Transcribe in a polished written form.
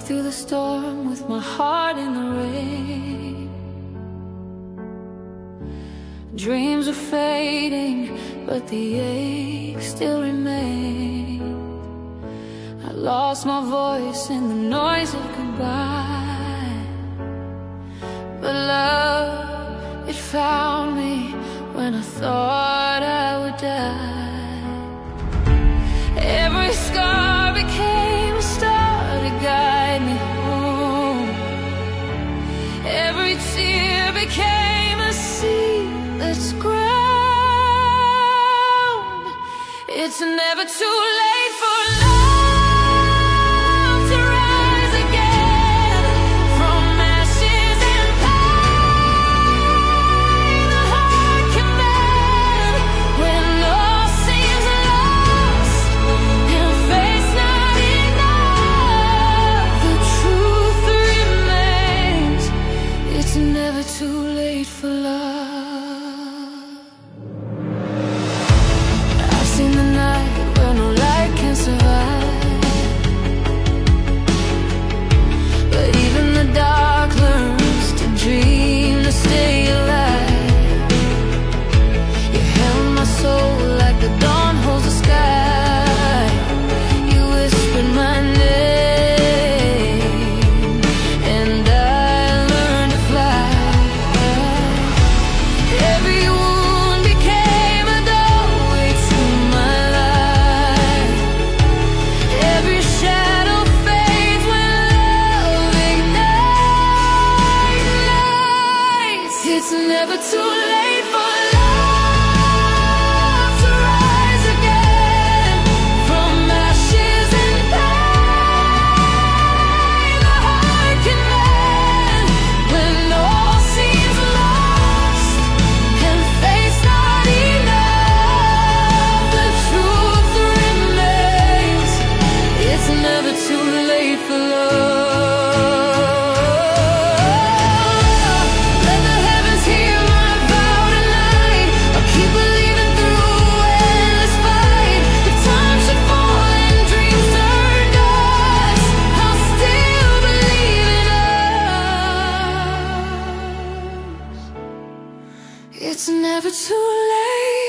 through the storm with my heart in the rain. Dreams are fading, but the ache still remains. I lost my voice in the noise of goodbye, but love, it found me when I thought I would die. Every scar became a star to guide me home. Every tear became a seed that's ground. It's never too late for love to rise again from ashes and pain. The heart can mend when all seems lost and faith's not enough. The truth remains, it's never too late for love. I've seen the night where no light can survive, but even the dark learns to dream, to stay alive. You held my soul like the dawn holds the sky. You whispered my name, and I learned to fly. Every wound became a doorway to my life. Every shadow fades when love ignites. It's never too late for love to rise again from ashes and pain. The heart can mend when all seems lost and faith's not enough. The truth remains, it's never too late for love. Let the heavens hear my vow tonight. I'll keep believing through endless fight. If time should fall and dreams turn dust, I'll still believe in us. It's never too late